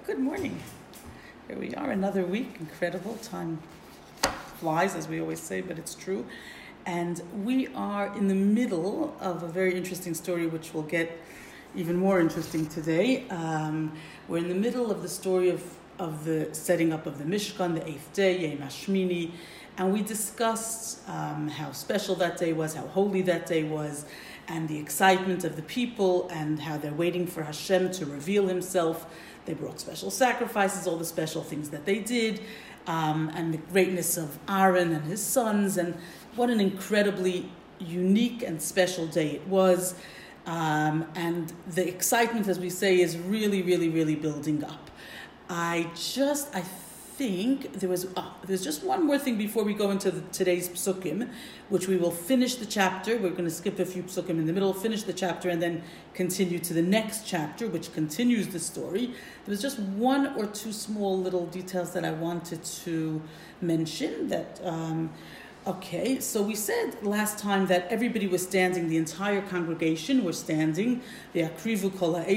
Good morning. Here we are, another week. Incredible. Time flies, as we always say, but it's true. And we are in the middle of a very interesting story, which will get even more interesting today. We're in the middle of the story of the setting up of the Mishkan, the 8th day, Yom HaShmini, and we discussed how special that day was, how holy that day was, and the excitement of the people, and how they're waiting for Hashem to reveal himself. They brought special sacrifices, all the special things that they did, and the greatness of Aaron and his sons, and what an incredibly unique and special day it was. And the excitement, as we say, is really, really, really building up. I think there's just one more thing before we go into today's psukim, which we will finish the chapter. We're going to skip a few psukim in the middle, finish the chapter, and then continue to the next chapter, which continues the story. There was just one or two small little details that I wanted to mention. So we said last time that everybody was standing, the entire congregation were standing. They were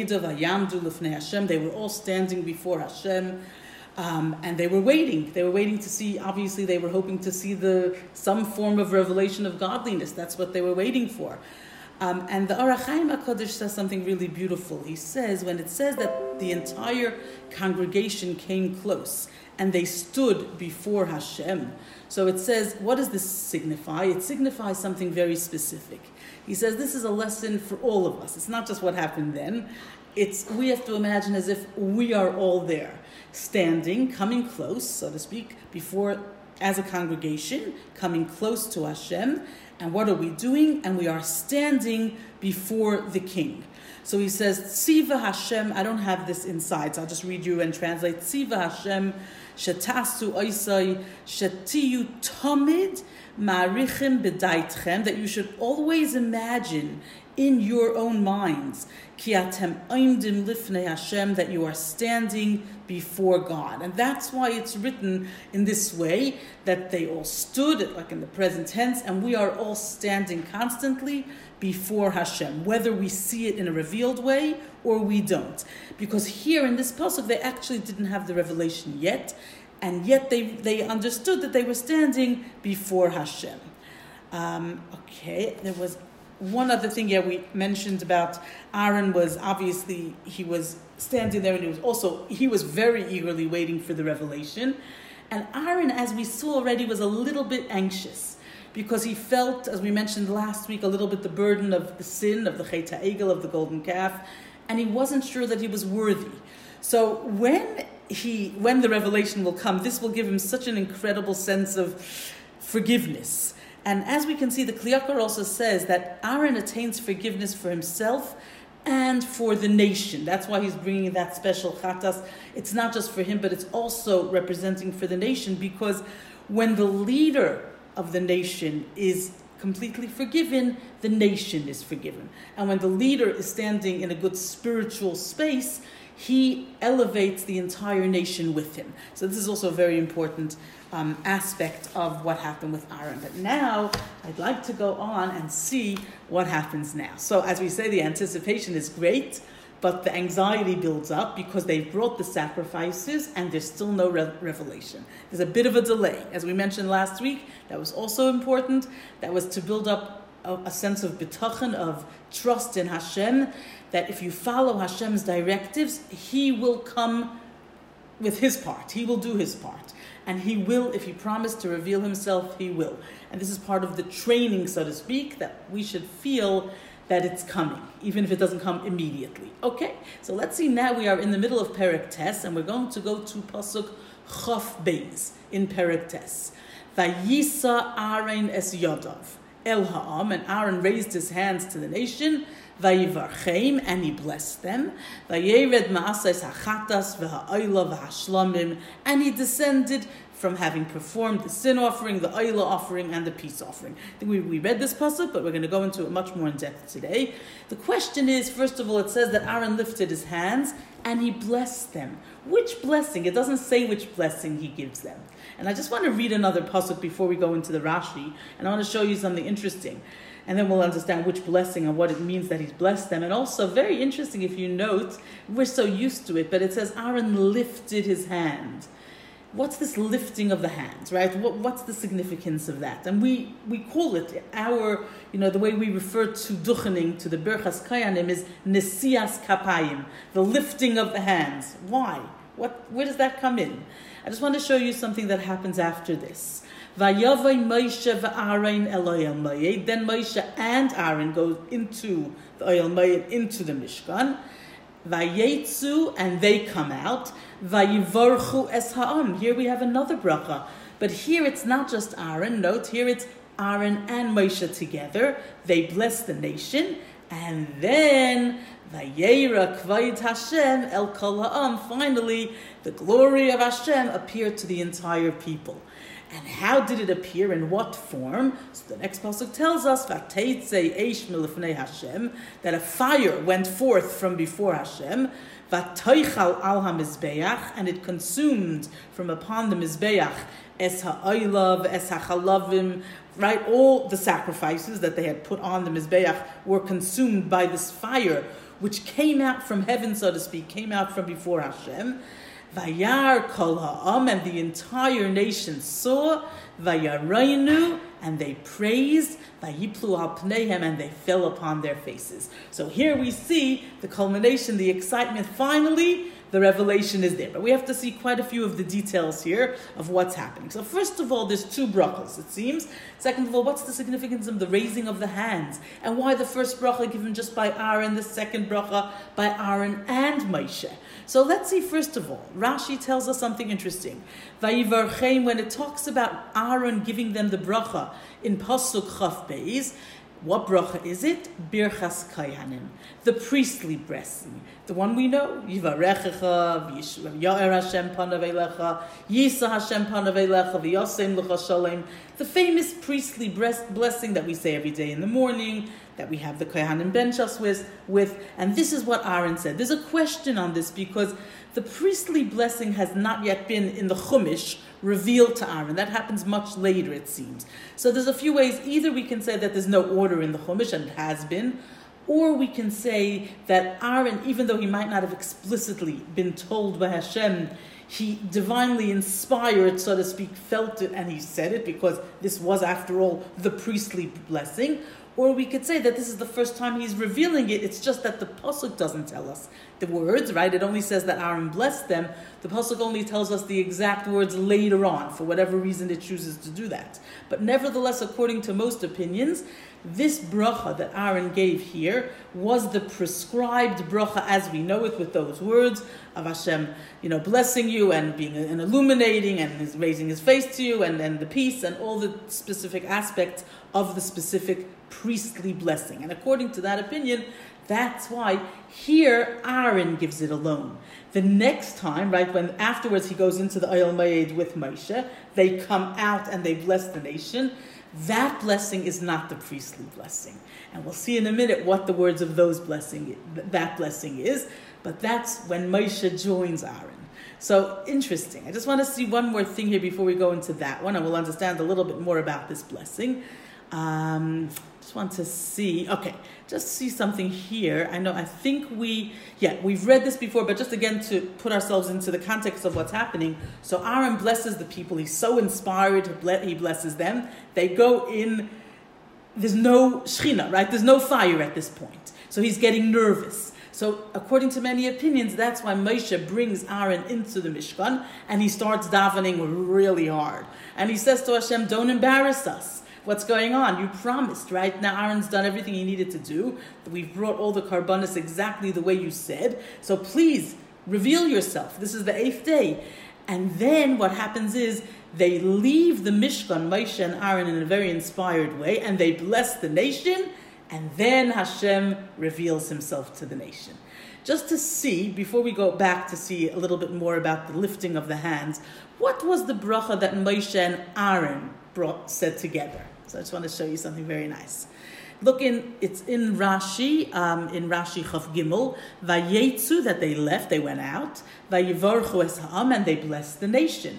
all standing before Hashem. And they were waiting. They were waiting to see, obviously they were hoping to see some form of revelation of godliness. That's what they were waiting for. And the Orach Chaim HaKadosh says something really beautiful. He says, when it says that the entire congregation came close and they stood before Hashem, so it says, what does this signify? It signifies something very specific. He says this is a lesson for all of us. It's not just what happened then. We have to imagine as if we are all there, standing, coming close, so to speak, as a congregation, coming close to Hashem. And what are we doing? And we are standing before the King. So he says, Tziva Hashem, I don't have this inside, so I'll just read you and translate. Tziva Hashem, Shetasu Oisai, Shetiyu Tomid, Ma'arichim B'daitchem, that you should always imagine in your own minds, Ki atem oimdim lifnei Hashem, that you are standing before God. And that's why it's written in this way, that they all stood, like in the present tense, and we are all standing constantly before Hashem, whether we see it in a revealed way or we don't. Because here in this pasuk, they actually didn't have the revelation yet, and yet they understood that they were standing before Hashem. There was one other thing we mentioned about Aaron was obviously he was standing there and he was very eagerly waiting for the revelation. And Aaron, as we saw already, was a little bit anxious because he felt, as we mentioned last week, a little bit the burden of the sin, of the Chet HaEgel, of the golden calf, and he wasn't sure that he was worthy. So when the revelation will come, this will give him such an incredible sense of forgiveness. And as we can see, the Kli Yakar also says that Aaron attains forgiveness for himself and for the nation. That's why he's bringing that special chatas. It's not just for him, but it's also representing for the nation, because when the leader of the nation is completely forgiven, the nation is forgiven. And when the leader is standing in a good spiritual space, he elevates the entire nation with him. So this is also a very important aspect of what happened with Aaron. But now I'd like to go on and see what happens now. So as we say, the anticipation is great, but the anxiety builds up because they've brought the sacrifices and there's still no revelation. There's a bit of a delay. As we mentioned last week, that was also important. That was to build up a sense of bitachon, of trust in Hashem, that if you follow Hashem's directives, he will come with his part. He will do his part. And he will, if he promised to reveal himself, he will. And this is part of the training, so to speak, that we should feel that it's coming, even if it doesn't come immediately. Okay, so let's see, now we are in the middle of Perek Tes, and we're going to go to Pasuk Chof Beis in Perek Tes. Vayisa Aaron es Yodav El Ha'am, and Aaron raised his hands to the nation, Vayivarcheim, and he blessed them. Vayered ma'asais hachatas v'ha'oila v'hashlamim, and he descended from having performed the sin offering, the oila offering, and the peace offering. I think we read this pasuk, but we're going to go into it much more in depth today. The question is, first of all, it says that Aaron lifted his hands and he blessed them. Which blessing? It doesn't say which blessing he gives them. And I just want to read another pasuk before we go into the Rashi, and I want to show you something interesting. and then we'll understand which blessing and what it means that he's blessed them. And also, very interesting, if you note, we're so used to it, but it says Aaron lifted his hand. What's this lifting of the hands, right? What's the significance of that? And we call it our, the way we refer to duchening, to the Birchas Kayanim, is Nesias Kapayim, the lifting of the hands. Why? Where does that come in? I just want to show you something that happens after this. Vayavai Moshe v'Aaron el Oyel Moed. Then Moshe and Aaron go into the Oyel Moed, into the Mishkan. Vayetzu, and they come out. Vayivorchu es ha'am. Here we have another bracha. But here it's not just Aaron. Note, here it's Aaron and Moshe together. They bless the nation. And then, Vayera kvayit Hashem el kol ha'am. Finally, the glory of Hashem appeared to the entire people. And how did it appear? In what form? So the next pasuk tells us, "Vateitze eish milifnei Hashem," that a fire went forth from before Hashem. Vatoichal al hamizbeach, and it consumed from upon the mizbeach es ha'oilav, es ha'chalavim, right? All the sacrifices that they had put on the mizbeach were consumed by this fire, which came out from heaven, so to speak, came out from before Hashem. Vayar kol ha'am, and the entire nation saw. Vayaraynu, and they praised. Vayiplu al pneihem, and they fell upon their faces. So here we see the culmination, the excitement. Finally, the revelation is there. But we have to see quite a few of the details here of what's happening. So first of all, there's two brachas, it seems. Second of all, what's the significance of the raising of the hands? And why the first bracha given just by Aaron, the second bracha by Aaron and Moshe? So let's see, first of all, Rashi tells us something interesting. Vayivarcheim, when it talks about Aaron giving them the bracha in Pasuk Chaf Beis, what bracha is it? Birchas Kayanim, the priestly blessing, the one we know. Yivarechecha, Ya'er Hashem panav elecha, Yisa Hashem panav elecha, V'yasem l'cha shalom. The famous priestly blessing that we say every day in the morning, that we have the Kohanim benchas with, and this is what Aaron said. There's a question on this because the priestly blessing has not yet been in the Chumash revealed to Aaron. That happens much later, it seems. So there's a few ways. Either we can say that there's no order in the Chumash, and it has been, or we can say that Aaron, even though he might not have explicitly been told by Hashem, he divinely inspired, so to speak, felt it, and he said it, because this was, after all, the priestly blessing. Or we could say that this is the first time he's revealing it. It's just that the pasuk doesn't tell us the words, right? It only says that Aaron blessed them. The pasuk only tells us the exact words later on, for whatever reason it chooses to do that. But nevertheless, according to most opinions, this bracha that Aaron gave here was the prescribed bracha as we know it, with those words of Hashem, blessing you and being and illuminating and raising his face to you, and then the peace and all the specific aspects of the specific priestly blessing. And according to that opinion, that's why here Aaron gives it alone. The next time, right, when afterwards he goes into the Oyel Moed with Moshe, they come out and they bless the nation. That blessing is not the priestly blessing. And we'll see in a minute what the words of that blessing is. But that's when Moshe joins Aaron. So interesting. I just want to see one more thing here before we go into that one, and we'll understand a little bit more about this blessing. Just want to see, just see something here. I think we've read this before, but just again to put ourselves into the context of what's happening. So Aaron blesses the people. He's so inspired, he blesses them. They go in, there's no Shechina, right? There's no fire at this point. So he's getting nervous. So according to many opinions, that's why Moshe brings Aaron into the Mishkan, and he starts davening really hard. And he says to Hashem, don't embarrass us. What's going on? You promised, right? Now Aaron's done everything he needed to do. We've brought all the karbanos exactly the way you said. So please, reveal yourself. This is the 8th day. And then what happens is they leave the Mishkan, Moshe and Aaron, in a very inspired way, and they bless the nation, and then Hashem reveals himself to the nation. Just to see, before we go back to see a little bit more about the lifting of the hands, what was the bracha that Moshe and Aaron said together? So I just want to show you something very nice. It's in Rashi, Chaf Gimel, Vayetzu, that they left, they went out, Vayivarchu es ha'am, and they blessed the nation.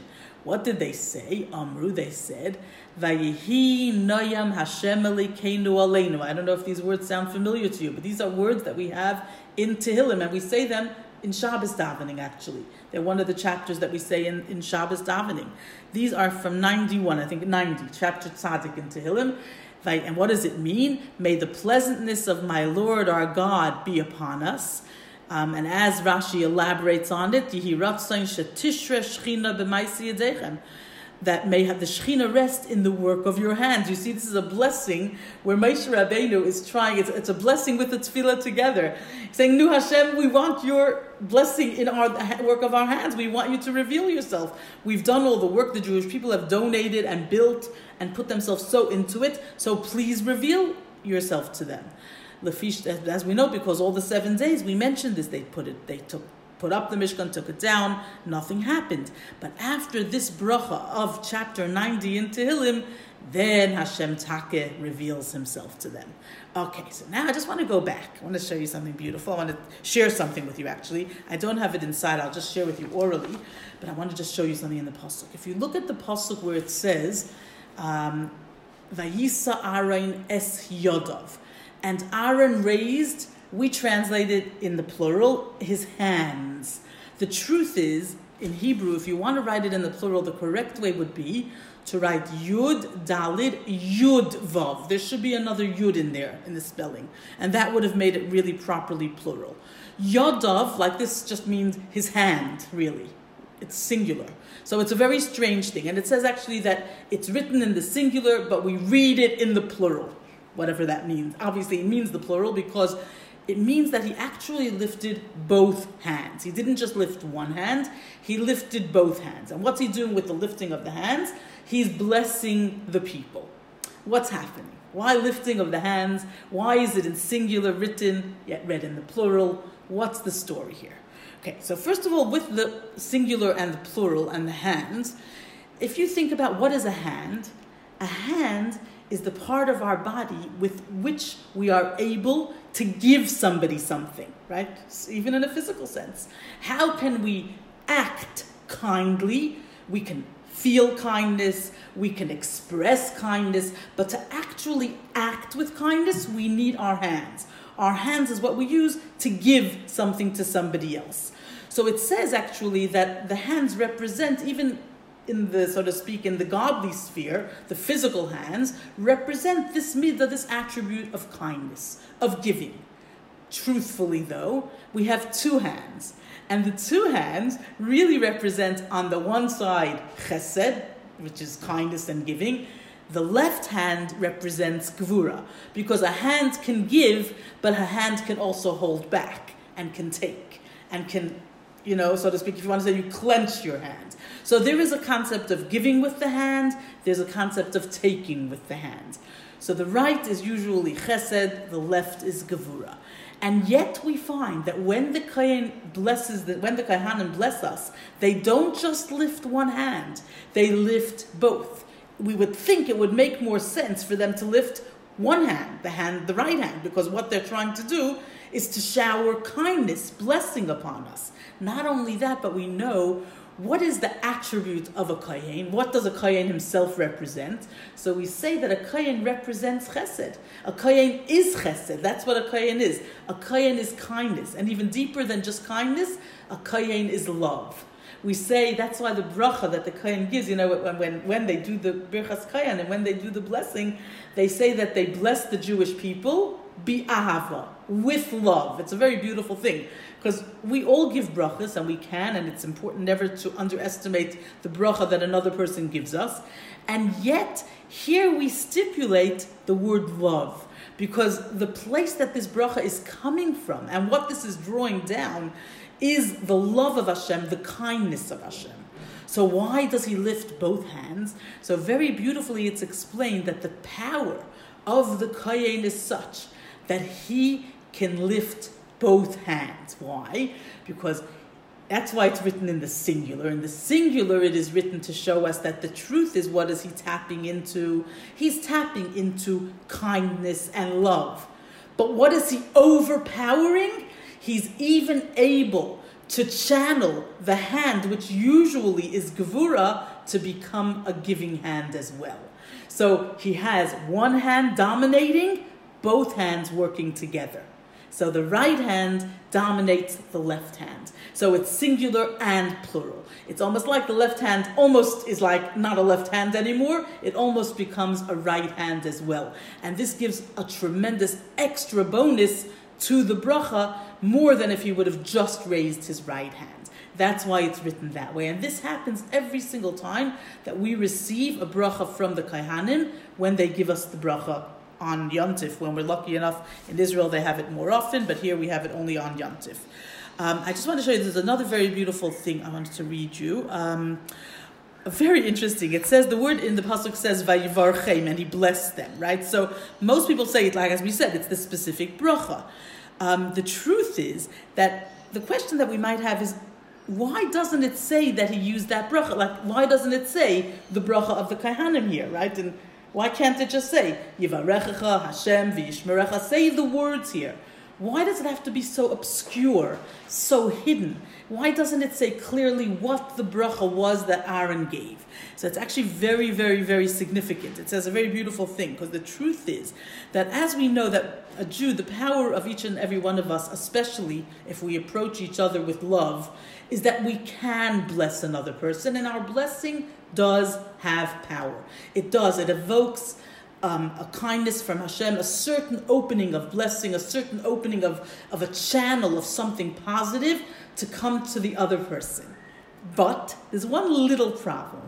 What did they say? Amru, they said, Vayihi noyam Hashem Elokeinu aleinu. I don't know if these words sound familiar to you, but these are words that we have in Tehillim, and we say them in Shabbos davening, actually. They're one of the chapters that we say in Shabbos davening. These are from 91, I think 90, chapter Tzaddik in Tehillim. And what does it mean? May the pleasantness of my Lord, our God, be upon us. And as Rashi elaborates on it, Yihi Ratzain Shetishre Shechina B'maisi Yedechem, that may have the Shechina rest in the work of your hands. You see, this is a blessing where Moshe Rabbeinu is trying, it's a blessing with the tefillah together. Saying, Nu Hashem, we want your blessing in our work of our hands. We want you to reveal yourself. We've done all the work. The Jewish people have donated and built and put themselves so into it. So please reveal yourself to them. As we know, because all the 7 days, we mentioned this, they put up the Mishkan, took it down, nothing happened. But after this bracha of chapter 90 in Tehillim, then Hashem Takeh reveals himself to them. Okay, so now I just want to go back. I want to show you something beautiful. I want to share something with you, actually. I don't have it inside. I'll just share with you orally. But I want to just show you something in the Pasuk. If you look at the Pasuk where it says, Vayisa Aaron es Yodav, and Aaron raised, we translate it in the plural, his hands. The truth is, in Hebrew, if you want to write it in the plural, the correct way would be to write Yud, Dalid, Yud, Vav. There should be another Yud in there, in the spelling. And that would have made it really properly plural. Yodav, like this, just means his hand, really. It's singular. So it's a very strange thing. And it says actually that it's written in the singular, but we read it in the plural, whatever that means. Obviously, it means the plural because it means that he actually lifted both hands. He didn't just lift one hand, he lifted both hands. And what's he doing with the lifting of the hands? He's blessing the people. What's happening? Why lifting of the hands? Why is it in singular written, yet read in the plural? What's the story here? Okay, so first of all, with the singular and the plural and the hands, if you think about what is a hand is the part of our body with which we are able to give somebody something, right? Even in a physical sense. How can we act kindly? We can feel kindness, we can express kindness, but to actually act with kindness, we need our hands. Our hands is what we use to give something to somebody else. So it says actually that the hands represent, even in the, so to speak, in the godly sphere, the physical hands, represent this midah, this attribute of kindness, of giving. Truthfully though, we have two hands. And the two hands really represent, on the one side, chesed, which is kindness and giving. The left hand represents gvura, because a hand can give, but a hand can also hold back and can take and can, so to speak, if you want to say, you clench your hand. So there is a concept of giving with the hand, there's a concept of taking with the hand. So the right is usually chesed, the left is gevura. And yet we find that when the Kohen when the Kohanim bless us, they don't just lift one hand, they lift both. We would think it would make more sense for them to lift one hand, the right hand, because what they're trying to do is to shower kindness, blessing upon us. Not only that, but we know what is the attribute of a Kohen? What does a Kohen himself represent? So we say that a Kohen represents chesed. A Kohen is chesed. That's what a Kohen is. A Kohen is kindness. And even deeper than just kindness, a Kohen is love. We say that's why the bracha that the Kohen gives, when they do the birchas Kohen and when they do the blessing, they say that they bless the Jewish people bi-ahava, with love. It's a very beautiful thing. Because we all give brachas, and we can, and it's important never to underestimate the bracha that another person gives us. And yet, here we stipulate the word love, because the place that this bracha is coming from, and what this is drawing down, is the love of Hashem, the kindness of Hashem. So why does he lift both hands? So very beautifully it's explained that the power of the Kohen is such that he can lift both hands. Why? Because that's why it's written in the singular. In the singular, it is written to show us that the truth is, what is he tapping into? He's tapping into kindness and love. But what is he overpowering? He's even able to channel the hand, which usually is gevura, to become a giving hand as well. So he has one hand dominating, both hands working together. So the right hand dominates the left hand. So it's singular and plural. It's almost like the left hand almost is like not a left hand anymore. It almost becomes a right hand as well. And this gives a tremendous extra bonus to the bracha, more than if he would have just raised his right hand. That's why it's written that way. And this happens every single time that we receive a bracha from the Kohanim when they give us the bracha on Yom Tif. When we're lucky enough, in Israel they have it more often, but here we have it only on Yom Tif. I just want to show you, there's another very beautiful thing I wanted to read you. Very interesting. It says, the word in the pasuk says, Vayivarchem, and he blessed them, right? So most people say it like, as we said, it's the specific bracha. The truth is that the question that we might have is, why doesn't it say that he used that bracha? Like, why doesn't it say the bracha of the Kohanim here, right? And why can't it just say, Yivarechecha Hashem v'yishmerecha? Say the words here. Why does it have to be so obscure, so hidden? Why doesn't it say clearly what the bracha was that Aaron gave? So it's actually very, very, very significant. It says a very beautiful thing, because the truth is that as we know that a Jew, the power of each and every one of us, especially if we approach each other with love, is that we can bless another person, and our blessing does have power. It does. It evokes a kindness from Hashem, a certain opening of blessing, a certain opening of a channel of something positive to come to the other person. But there's one little problem.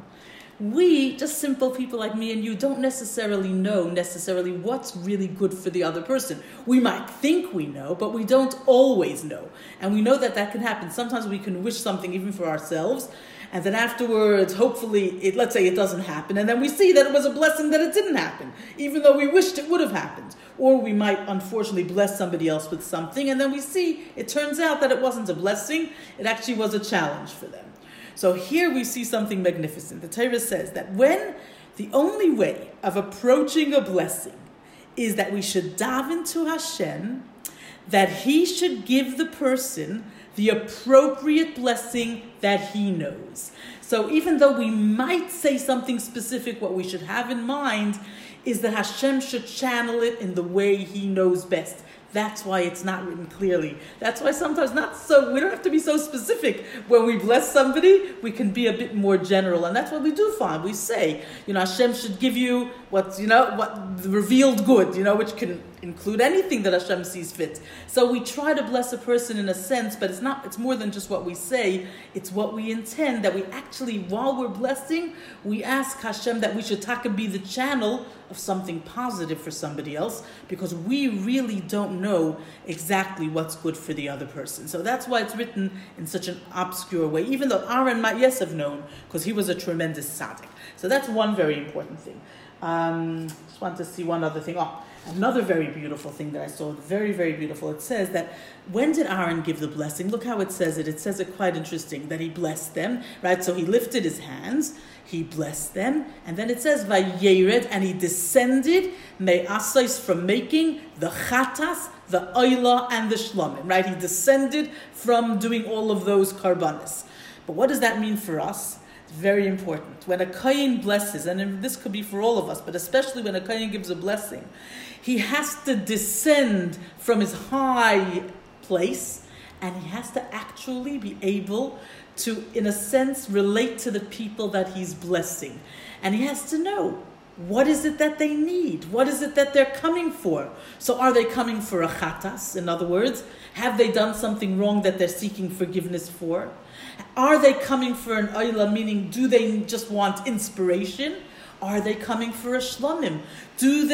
We, just simple people like me and you, don't necessarily know what's really good for the other person. We might think we know, but we don't always know. And we know that can happen. Sometimes we can wish something even for ourselves, and then afterwards, hopefully, let's say it doesn't happen, and then we see that it was a blessing that it didn't happen, even though we wished it would have happened. Or we might, unfortunately, bless somebody else with something, and then we see, it turns out that it wasn't a blessing, it actually was a challenge for them. So here we see something magnificent. The Torah says that when the only way of approaching a blessing is that we should daven to Hashem, that he should give the person the appropriate blessing that he knows. So even though we might say something specific, what we should have in mind is that Hashem should channel it in the way he knows best. That's why it's not written clearly. That's why sometimes we don't have to be so specific. When we bless somebody, we can be a bit more general. And that's what we do find. We say, Hashem should give you what revealed good, which can include anything that Hashem sees fit. So we try to bless a person in a sense, but it's more than just what we say. It's what we intend, that we actually, while we're blessing, we ask Hashem that we should be the channel of something positive for somebody else, because we really don't know exactly what's good for the other person. So that's why it's written in such an obscure way, even though Aaron might have known, because he was a tremendous tzaddik. So that's one very important thing. Just want to see one other thing. Another very beautiful thing that I saw, very, very beautiful. It says that, when did Aaron give the blessing? Look how it says it. It says it quite interesting, that he blessed them, right? So he lifted his hands, he blessed them, and then it says, Vayered, and he descended, me'asais, from making the chatas, the oila, and the shlomim, right? He descended from doing all of those karbanis. But what does that mean for us? It's very important. When a kohen blesses, and this could be for all of us, but especially when a kohen gives a blessing, he has to descend from his high place, and he has to actually be able to, in a sense, relate to the people that he's blessing. And he has to know, what is it that they need? What is it that they're coming for? So are they coming for a chatas? In other words, have they done something wrong that they're seeking forgiveness for? Are they coming for an oila, meaning do they just want inspiration? Are they coming for a shlomim? Do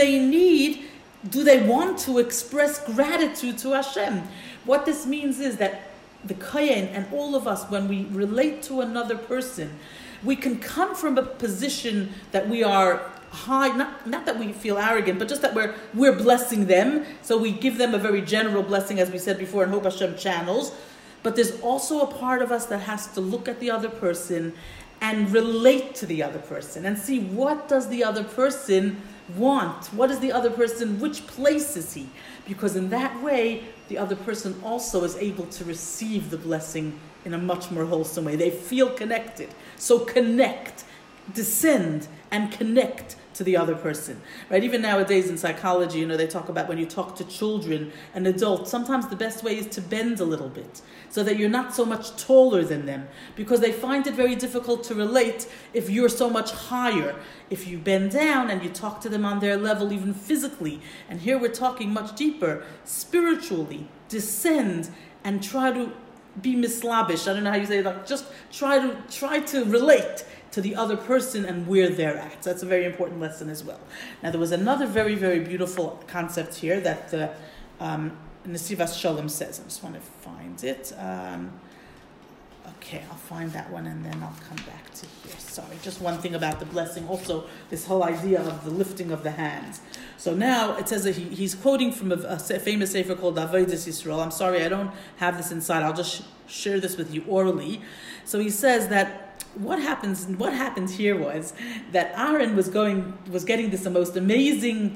they want to express gratitude to Hashem? What this means is that the kohen and all of us, when we relate to another person, we can come from a position that we are high, not that we feel arrogant, but just that we're blessing them. So we give them a very general blessing, as we said before, and hope Hashem channels. But there's also a part of us that has to look at the other person and relate to the other person and see, what does the other person want? What is the other person? Which place is he? Because in that way, the other person also is able to receive the blessing in a much more wholesome way. They feel connected. So connect, descend, and connect to the other person, right? Even nowadays in psychology, they talk about when you talk to children and adults, sometimes the best way is to bend a little bit so that you're not so much taller than them, because they find it very difficult to relate if you're so much higher. If you bend down and you talk to them on their level, even physically, and here we're talking much deeper, spiritually, descend and try to be mislabish. I don't know how you say that. Just try to relate to the other person and where they're at. So that's a very important lesson as well. Now, there was another very, very beautiful concept here that Nesivas Shalom says. I just want to find it. Okay, I'll find that one and then I'll come back to here. Sorry, just one thing about the blessing. Also, this whole idea of the lifting of the hands. So now it says that he's quoting from a famous sefer called Avodas Yisrael. I'm sorry, I don't have this inside. I'll just share this with you orally. So he says that what happened here was that Aaron was getting this most amazing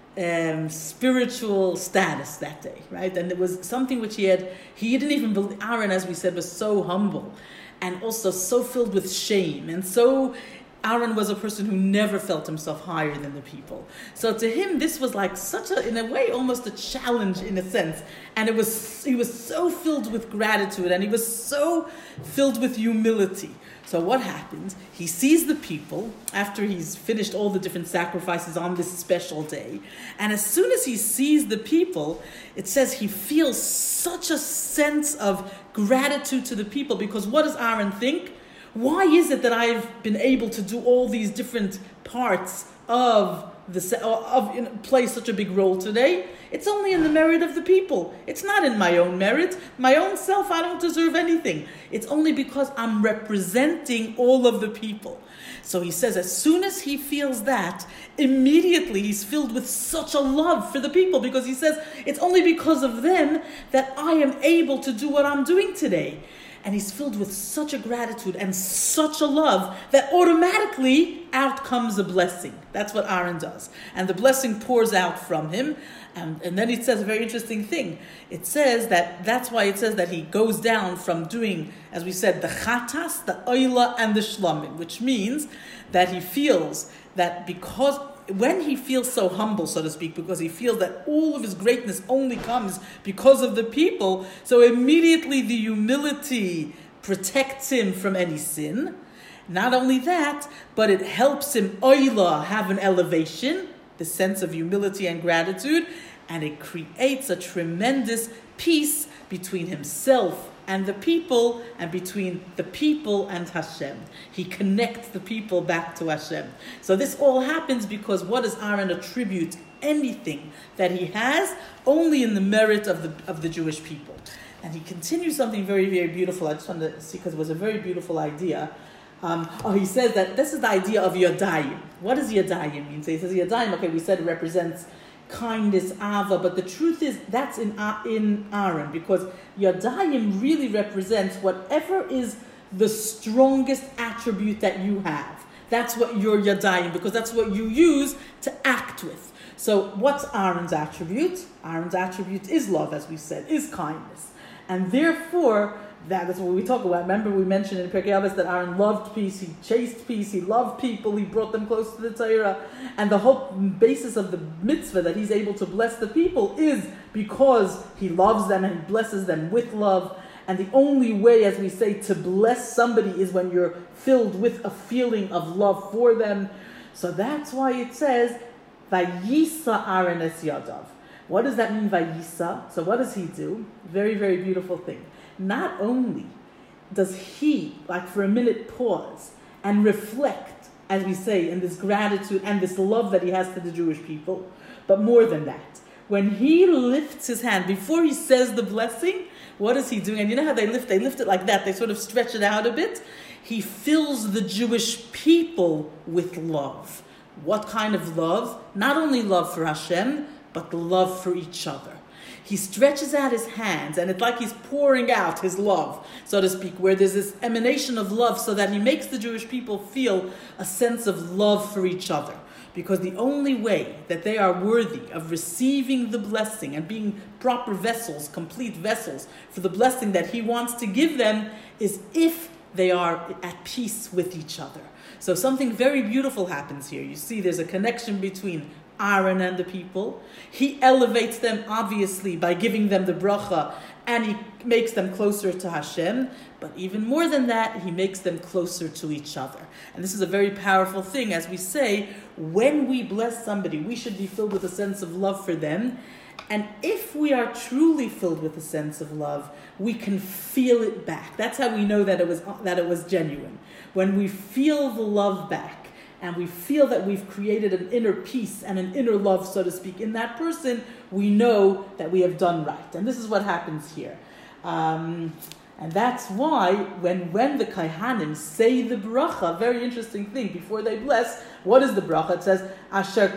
spiritual status that day, right? And it was something which he didn't even believe. Aaron, as we said, was so humble and also so filled with shame. And so Aaron was a person who never felt himself higher than the people. So to him, this was like in a way, almost a challenge in a sense. And he was so filled with gratitude and he was so filled with humility. So what happens? He sees the people after he's finished all the different sacrifices on this special day. And as soon as he sees the people, it says he feels such a sense of gratitude to the people, because what does Aaron think? Why is it that I've been able to do all these different parts of play such a big role today? It's only in the merit of the people. It's not in my own merit. My own self, I don't deserve anything. It's only because I'm representing all of the people. So he says as soon as he feels that, immediately he's filled with such a love for the people, because he says it's only because of them that I am able to do what I'm doing today. And he's filled with such a gratitude and such a love that automatically out comes a blessing. That's what Aaron does. And the blessing pours out from him. And then it says a very interesting thing. It says that's why it says that he goes down from doing, as we said, the chatas, the oila, and the shlamim, which means that he feels that because when he feels so humble, so to speak, because he feels that all of his greatness only comes because of the people, so immediately the humility protects him from any sin. Not only that, but it helps him, oila, have an elevation, the sense of humility and gratitude, and it creates a tremendous peace between himself and the people, and between the people and Hashem. He connects the people back to Hashem. So this all happens because what does Aaron attribute anything that he has? Only in the merit of the Jewish people. And he continues something very, very beautiful. I just wanted to see, because it was a very beautiful idea. He says that this is the idea of Yadayim. What does Yadayim mean? So he says Yadayim, okay, we said it represents kindness, ava, but the truth is that's in Aaron, because Yadayim really represents whatever is the strongest attribute that you have. That's what your Yadayim, because that's what you use to act with. So what's Aaron's attribute? Aaron's attribute is love, as we said, is kindness. And therefore, that is what we talk about. Remember, we mentioned in Pirkei Avos that Aaron loved peace, he chased peace, he loved people, he brought them close to the Torah. And the whole basis of the mitzvah that he's able to bless the people is because he loves them and he blesses them with love. And the only way, as we say, to bless somebody is when you're filled with a feeling of love for them. So that's why it says, Vayisa Aaron es yadav. What does that mean, Vayisa? So what does he do? Very, very beautiful thing. Not only does he, like for a minute, pause and reflect, as we say, in this gratitude and this love that he has for the Jewish people, but more than that, when he lifts his hand, before he says the blessing, what is he doing? And you know how they lift it like that, they sort of stretch it out a bit. He fills the Jewish people with love. What kind of love? Not only love for Hashem, but love for each other. He stretches out his hands, and it's like he's pouring out his love, so to speak, where there's this emanation of love, so that he makes the Jewish people feel a sense of love for each other. because the only way that they are worthy of receiving the blessing and being proper vessels, complete vessels for the blessing that he wants to give them is if they are at peace with each other. So something very beautiful happens here. You see there's a connection between Aaron and the people. He elevates them, obviously, by giving them the bracha, and he makes them closer to Hashem. But even more than that, he makes them closer to each other. And this is a very powerful thing. As we say, when we bless somebody, we should be filled with a sense of love for them. And if we are truly filled with a sense of love, we can feel it back. That's how we know that it was genuine. When we feel the love back, and we feel that we've created an inner peace and an inner love, so to speak, in that person, we know that we have done right. And this is what happens here. And that's why when the Kaihanim say the bracha, very interesting thing, before they bless, what is the bracha? It says, Asher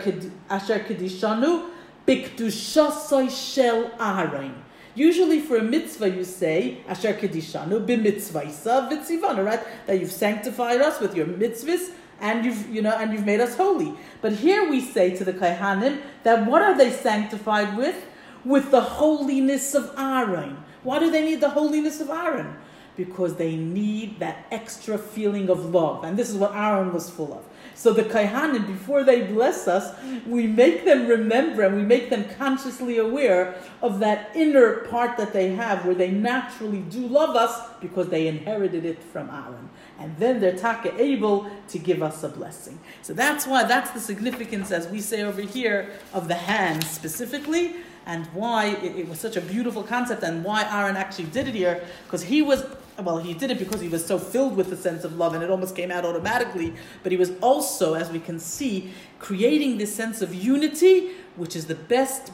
Kedishanu Bikdushasai Shel Aharon. Usually for a mitzvah you say, Asher Kedishanu B'mitzvaysa V'tzivanu, right? That you've sanctified us with your mitzvahs, and you've made us holy. But here we say to the Kaihanim that what are they sanctified with? With the holiness of Aaron. Why do they need the holiness of Aaron? Because they need that extra feeling of love. And this is what Aaron was full of. So the Kaihanim, before they bless us, we make them remember and we make them consciously aware of that inner part that they have where they naturally do love us because they inherited it from Aaron. And then they're taka able to give us a blessing. So that's the significance, as we say over here, of the hands specifically, and why it was such a beautiful concept, and why Aaron actually did it here, because he did it because he was so filled with the sense of love, and it almost came out automatically, but he was also, as we can see, creating this sense of unity, which is the best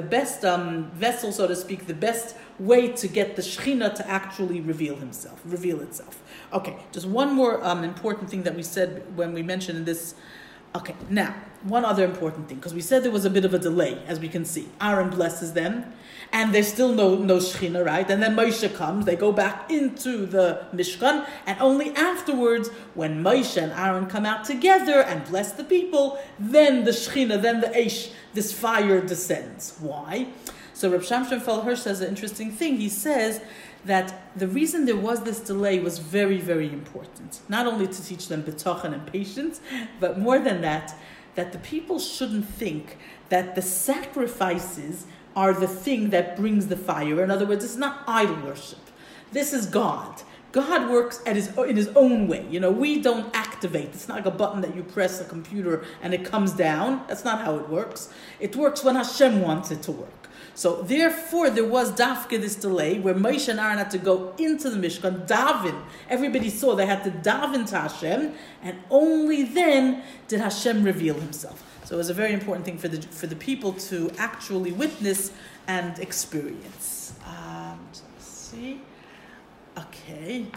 vessel, so to speak, the best way to get the Shekhinah to actually reveal itself. Okay, just one more important thing that we said when we mentioned this. Okay, now, one other important thing, because we said there was a bit of a delay, as we can see. Aaron blesses them, and there's still no Shekhinah, right? And then Moshe comes, they go back into the Mishkan, and only afterwards, when Moshe and Aaron come out together and bless the people, then the Shekhinah, then the Eish, this fire descends. Why? So Reb Shamshon Feld Hirsch says an interesting thing. He says that the reason there was this delay was very, very important. Not only to teach them bitachon and patience, but more than that the people shouldn't think that the sacrifices are the thing that brings the fire. In other words, it's not idol worship. This is God. God works in his own way. We don't activate. It's not like a button that you press a computer and it comes down. That's not how it works. It works when Hashem wants it to work. So therefore, there was dafka this delay where Moshe and Aaron had to go into the Mishkan, daven. Everybody saw they had to daven to Hashem, and only then did Hashem reveal himself. So it was a very important thing for the people to actually witness and experience. Let's see. Okay.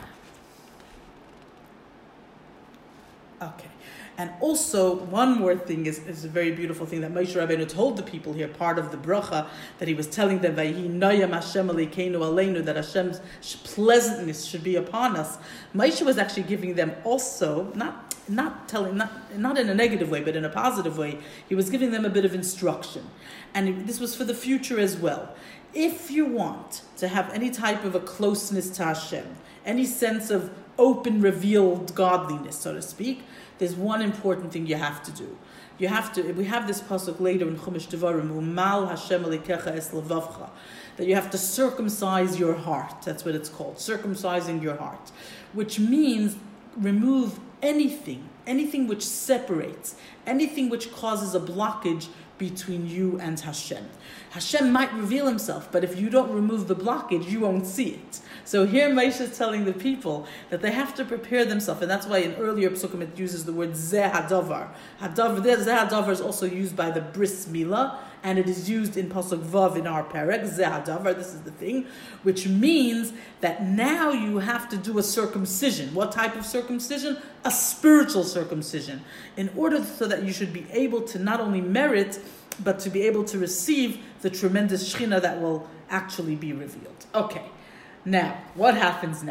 And also, one more thing is a very beautiful thing that Moshe Rabbeinu told the people here, part of the bracha, that he was telling them, Vayhi noyam Hashem alekeinu aleinu, that Hashem's pleasantness should be upon us. Moshe was actually giving them also, not in a negative way, but in a positive way, he was giving them a bit of instruction. And this was for the future as well. If you want to have any type of a closeness to Hashem, any sense of open, revealed godliness, so to speak, there's one important thing you have to do. We have this pasuk later in Chumash Devarim, Umal Hashem Elikecha es levavcha, that you have to circumcise your heart. That's what it's called, circumcising your heart, which means remove anything which separates, anything which causes a blockage between you and Hashem. Hashem might reveal himself, but if you don't remove the blockage, you won't see it. So here Moshe is telling the people that they have to prepare themselves, and that's why in earlier psukim it uses the word Zeh Hadavar. Zeh Hadavar is also used by the Bris Milah, and it is used in Pasuk Vav in our Perek, Zeh Hadavar, this is the thing, which means that now you have to do a circumcision. What type of circumcision? A spiritual circumcision, in order so that you should be able to not only merit, but to be able to receive the tremendous Shekhinah that will actually be revealed. Okay, now, what happens now?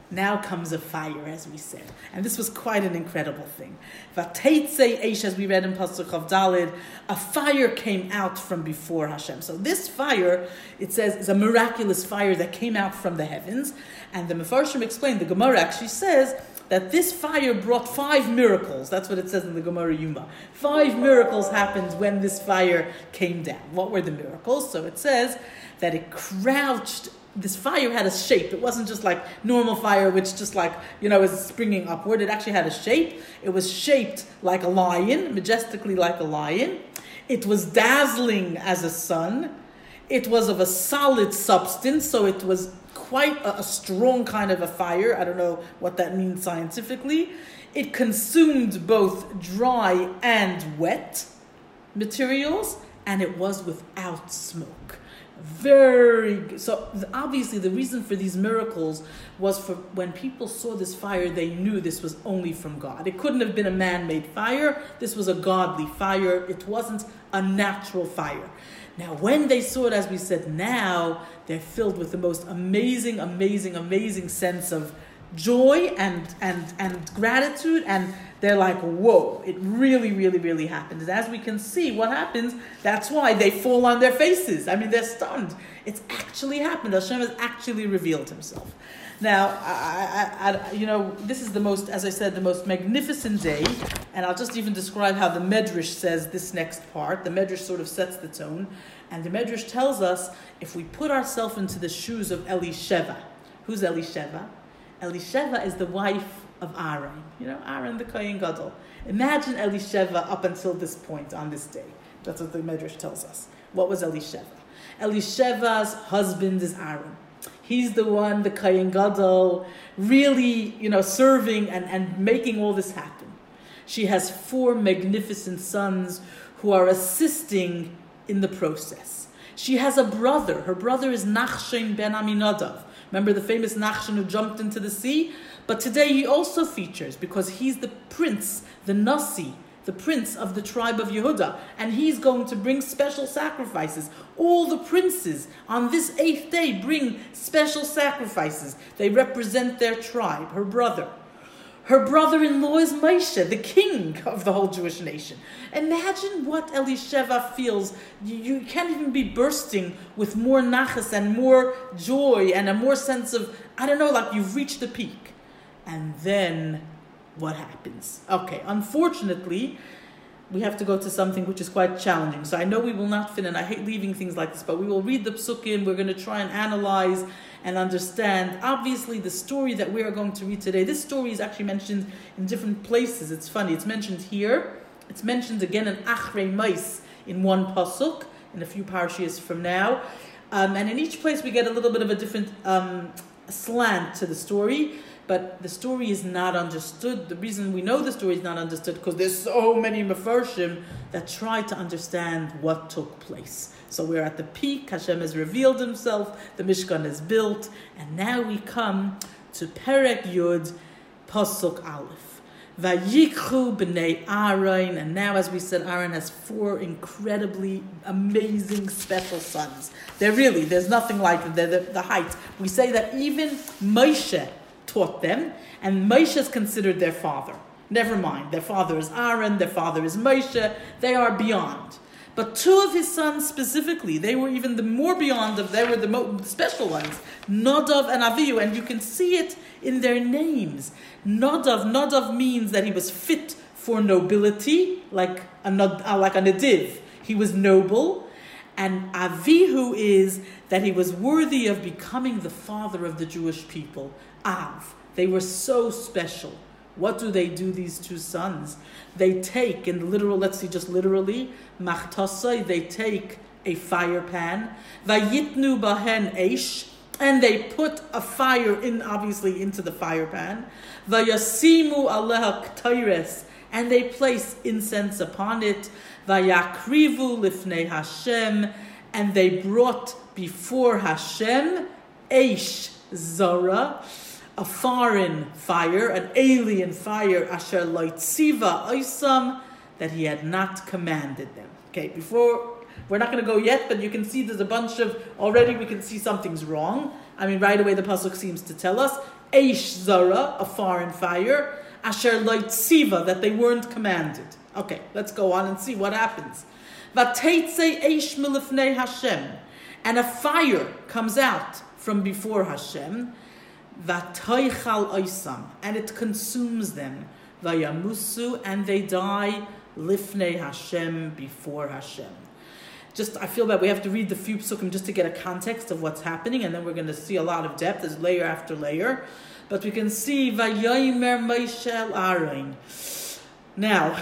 Now comes a fire, as we said. And this was quite an incredible thing. Vateitze eish, as we read in Pasuk of Dalid, a fire came out from before Hashem. So this fire, it says, is a miraculous fire that came out from the heavens. And the Mefarshim explained, the Gemara actually says, that this fire brought 5 miracles. That's what it says in the Gemara Yuma. 5 miracles happened when this fire came down. What were the miracles? So it says that it crouched. This fire had a shape. It wasn't just like normal fire, which just like, is springing upward. It actually had a shape. It was shaped like a lion, majestically like a lion. It was dazzling as a sun. It was of a solid substance, so it was quite a strong kind of a fire. I don't know what that means scientifically. It consumed both dry and wet materials, and it was without smoke. So obviously the reason for these miracles was for when people saw this fire, they knew this was only from God. It couldn't have been a man-made fire. This was a godly fire. It wasn't a natural fire. Now, when they saw it, as we said, now they're filled with the most amazing, amazing, amazing sense of joy and gratitude, and they're like, whoa, it really, really, really happened. And as we can see what happens, that's why they fall on their faces. I mean, they're stunned. It's actually happened. Hashem has actually revealed himself. Now, this is the most, as I said, the most magnificent day, and I'll just even describe how the Medrash says this next part. The Medrash sort of sets the tone, and the Medrash tells us, if we put ourselves into the shoes of Elisheva. Who's Elisheva? Elisheva is the wife of Aaron. Aaron the Kohen Gadol. Imagine Elisheva up until this point on this day. That's what the Medrash tells us. What was Elisheva? Elisheva's husband is Aaron. He's the one, the Kohen Gadol, really, serving and making all this happen. She has 4 magnificent sons who are assisting in the process. She has a brother. Her brother is Nachshon ben Aminadav. Remember the famous Nachshon who jumped into the sea? But today he also features because he's the prince, the Nasi, the prince of the tribe of Yehuda, and he's going to bring special sacrifices. All the princes on this 8th day bring special sacrifices. They represent their tribe, her brother. Her brother-in-law is Moshe, the king of the whole Jewish nation. Imagine what Elisheva feels. You can't even be bursting with more nachas and more joy and a more sense of, like you've reached the peak. And then what happens? Okay, unfortunately, we have to go to something which is quite challenging. So I know we will not fit, and I hate leaving things like this, but we will read the psukim. We're going to try and analyze and understand. Obviously, the story that we are going to read today, this story is actually mentioned in different places. It's funny. It's mentioned here. It's mentioned again in Achrei Mais in one pasuk, in a few parashiyos from now. And in each place, we get a little bit of a different slant to the story. But the story is not understood. The reason we know the story is not understood because there's so many Mefarshim that try to understand what took place. So we're at the peak. Hashem has revealed himself. The Mishkan is built. And now we come to Perek Yud, Pasuk Aleph. Vayikchu b'nei Aaron. And now, as we said, Aaron has 4 incredibly amazing special sons. There's nothing like them. They're the height. We say that even Moshe taught them, and Moshe is considered their father. Never mind, their father is Aaron, their father is Moshe, they are beyond. But 2 of his sons specifically, they were even the more beyond they were the special ones, Nadav and Avihu, and you can see it in their names. Nadav means that he was fit for nobility, like a Nadiv. He was noble. And Avihu is that he was worthy of becoming the father of the Jewish people. Av. They were so special. What do, these 2 sons? They take, in literal, let's see, just literally, machtasai, they take a fire pan, vayitnu bahen eish, and they put a fire into the fire pan, vayasimu aleha k'tayres, and they place incense upon it, vayakrivu lifnei Hashem, and they brought before Hashem eish zara, a foreign fire, an alien fire, asher loitziva oisam, that he had not commanded them. Okay, we're not going to go yet, but you can see there's a bunch of, already we can see something's wrong. I mean, right away the pasuk seems to tell us, Eish Zara, a foreign fire, Asher Loit Siva, that they weren't commanded. Okay, let's go on and see what happens. Vateitze Eish Milifnei Hashem, and a fire comes out from before Hashem, Vatoichal Oisam, and it consumes them, Vayamusu, and they die, Lifnei Hashem, before Hashem. I feel that we have to read the few psukim just to get a context of what's happening, and then we're going to see a lot of depth as layer after layer. But we can see Vayomer Moshe el Aaron. Now,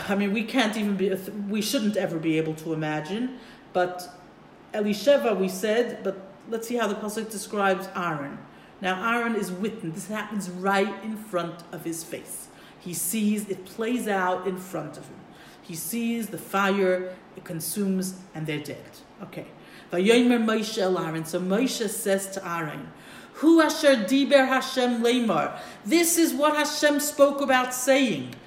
we shouldn't ever be able to imagine, but Elisheva we said, but let's see how the pasuk describes Aaron. Now, Aaron is witness. This happens right in front of his face. He sees it plays out in front of him. He sees the fire, it consumes, and they're dead. Okay. Vayomer Moshe el Aaron. So Moshe says to Aaron, Hu asher diber Hashem leimar. This is what Hashem spoke about saying.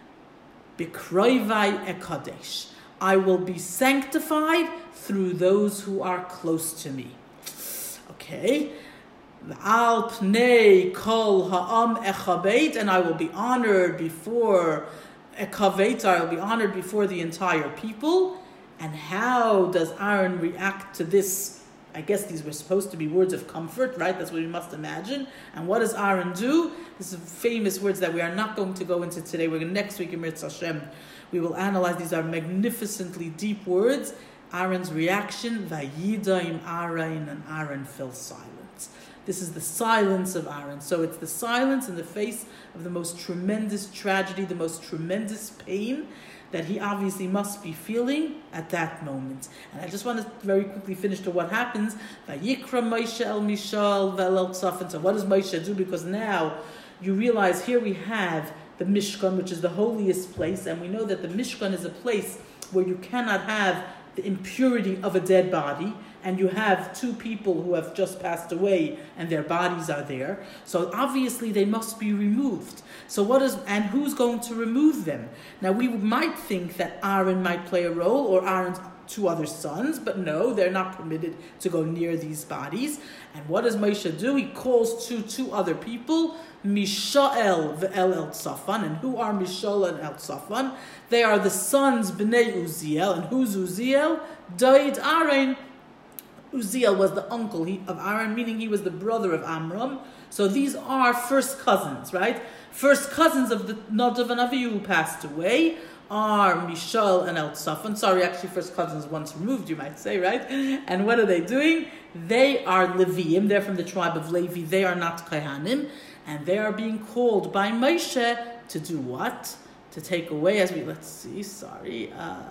Bikroivai ekadesh. I will be sanctified through those who are close to me. Okay. Al pnei kol ha'am echabeit, and I will be honored before ekavet. I will be honored before the entire people. And how does Aaron react to this? I guess these were supposed to be words of comfort, right? That's what we must imagine. And what does Aaron do? These are famous words that we are not going to go into today. We're going next week in Mirz Hashem. We will analyze. These are magnificently deep words. Aaron's reaction, Vayidaim Aaron, and Aaron fell silent. This is the silence of Aaron. So it's the silence in the face of the most tremendous tragedy, the most tremendous pain that he obviously must be feeling at that moment. And I just want to very quickly finish to what happens. Vayikra Moshe el Mishal vel el Tzafon. So what does Moshe do? Because now you realize here we have the Mishkan, which is the holiest place, and we know that the Mishkan is a place where you cannot have the impurity of a dead body, and you have two people who have just passed away and their bodies are there. So obviously they must be removed. So and who's going to remove them? Now we might think that Aaron might play a role, or Aaron's two other sons, but no, they're not permitted to go near these bodies. And what does Moshe do? He calls two other people, Mishael ve'el el Tzafon. And who are Mishael and el Tzafon? They are the sons Bnei Uziel. And who's Uziel? David Aaron. Uziel was the uncle of Aaron, meaning he was the brother of Amram. So these are first cousins, right? First cousins of the Nadav and Avihu who passed away are Mishael and El Tzafon. Sorry, actually first cousins once removed, you might say, right? And what are they doing? They are Leviim. They're from the tribe of Levi. They are not Kohanim. And they are being called by Moshe to do what? To take away, let's see, sorry.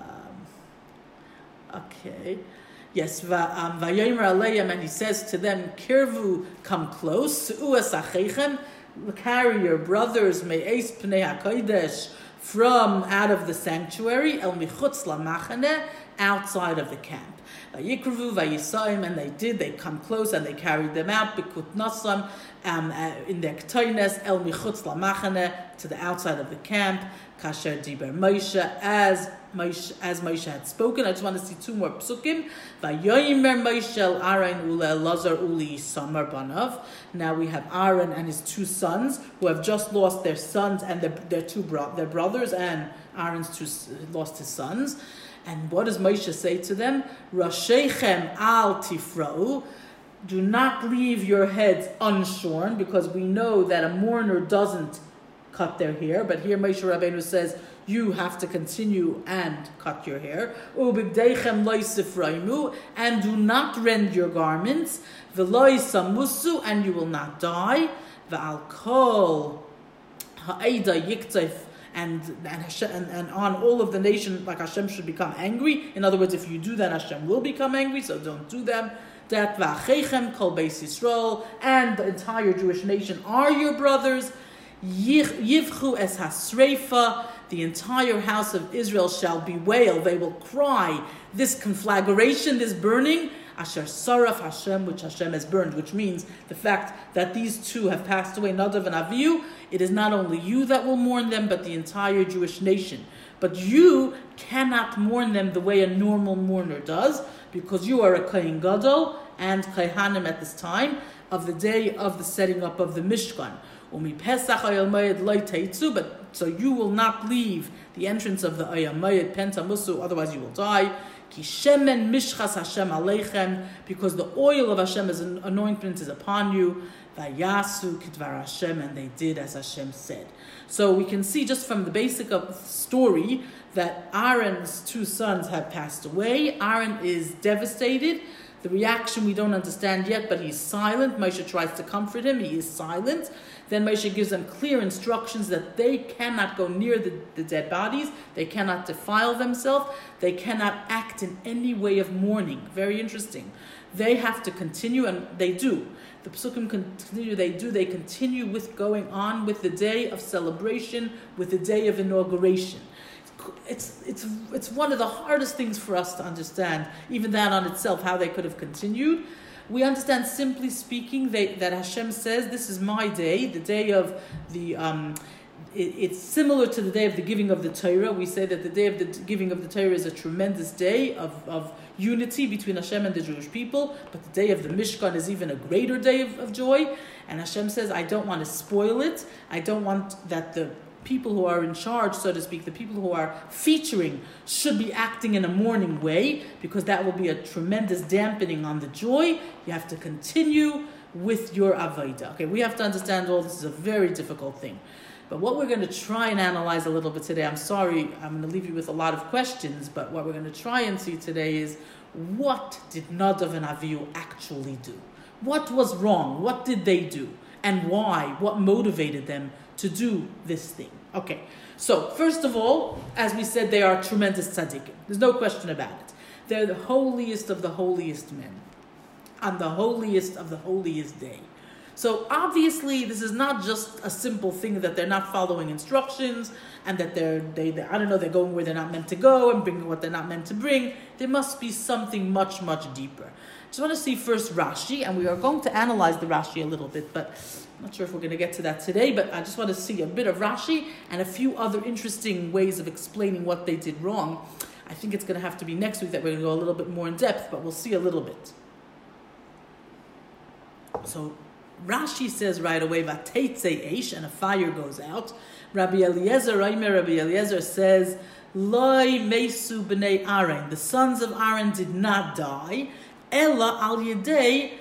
Okay. Yes, Vayomer Aleim, and he says to them, Kirvu, come close, Su'uas Acheichem, carry your brothers, Me'es Pnei HaKodesh, from out of the sanctuary, El Michutz LaMachane, outside of the camp. Vayikruvu, Vayisayim, and they come close and they carried them out, Bikut Nasam, in their K'toines, El Michutz LaMachane, to the outside of the camp, Kasher Diber Moshe, as Moshe had spoken. I just want to see two more psukim. Vayomer Moshe el Aaron ule Elazar uli Samar banav. Now we have Aaron and his two sons who have just lost their sons and their brothers, and Aaron's lost his sons. And what does Moshe say to them? Rasheichem al tifra'u. Do not leave your heads unshorn, because we know that a mourner doesn't cut their hair, but here Moshe Rabbeinu says you have to continue and cut your hair. Ubigdeichem loisifraimu, and do not rend your garments. Veloisamusu, and you will not die. Ve'al kol ha'eda yiktef, and on all of the nation, like Hashem should become angry. In other words, if you do that, Hashem will become angry, so don't do them. That va'acheichem kol beis Yisrael, and the entire Jewish nation are your brothers. Yivchu es hasreifa, the entire house of Israel shall bewail, they will cry, this conflagration, this burning, asher saraf Hashem, which Hashem has burned, which means the fact that these two have passed away, Nadav and Avihu. It is not only you that will mourn them, but the entire Jewish nation. But you cannot mourn them the way a normal mourner does, because you are a Kohen Gadol and Kohanim at this time of the day of the setting up of the Mishkan. But so you will not leave the entrance of the Oyel Moed Pentamusu, otherwise you will die. Because the oil of Hashem's anointment is upon you. Vayasu Kidvar Hashem, and they did as Hashem said. So we can see just from the basic of the story that Aaron's two sons have passed away. Aaron is devastated. The reaction we don't understand yet, but he's silent. Moshe tries to comfort him. He is silent. Then Moshe gives them clear instructions that they cannot go near the dead bodies. They cannot defile themselves. They cannot act in any way of mourning. Very interesting. They have to continue, and they do. The Psukim continue, they do. They continue with going on with the day of celebration, with the day of inauguration. It's one of the hardest things for us to understand, even that on itself, how they could have continued. We understand, simply speaking, that Hashem says, this is my day, the day of the... it's similar to the day of the giving of the Torah. We say that the day of the giving of the Torah is a tremendous day of unity between Hashem and the Jewish people, but the day of the Mishkan is even a greater day of joy. And Hashem says, I don't want to spoil it. I don't want that the people who are in charge, so to speak, the people who are featuring, should be acting in a mourning way, because that will be a tremendous dampening on the joy. You have to continue with your avodah. Okay, we have to understand all this is a very difficult thing. But what we're going to try and analyze a little bit today, I'm sorry, I'm going to leave you with a lot of questions, but what we're going to try and see today is, what did Nadav and Avihu actually do? What was wrong? What did they do? And why? What motivated them to do this thing? Okay, so first of all, as we said, they are tremendous tzaddikim. There's no question about it. They're the holiest of the holiest men on the holiest of the holiest day. So obviously, this is not just a simple thing that they're not following instructions and that they're going where they're not meant to go and bringing what they're not meant to bring. There must be something much, much deeper. Just want to see first Rashi, and we are going to analyze the Rashi a little bit, but I'm not sure if we're going to get to that today, but I just want to see a bit of Rashi and a few other interesting ways of explaining what they did wrong. I think it's going to have to be next week that we're going to go a little bit more in depth, but we'll see a little bit. So Rashi says right away, "Vateitze eish," and a fire goes out. Rabbi Eliezer says, "Loi mesu b'nei Aaron," the sons of Aaron did not die. Ella al yedei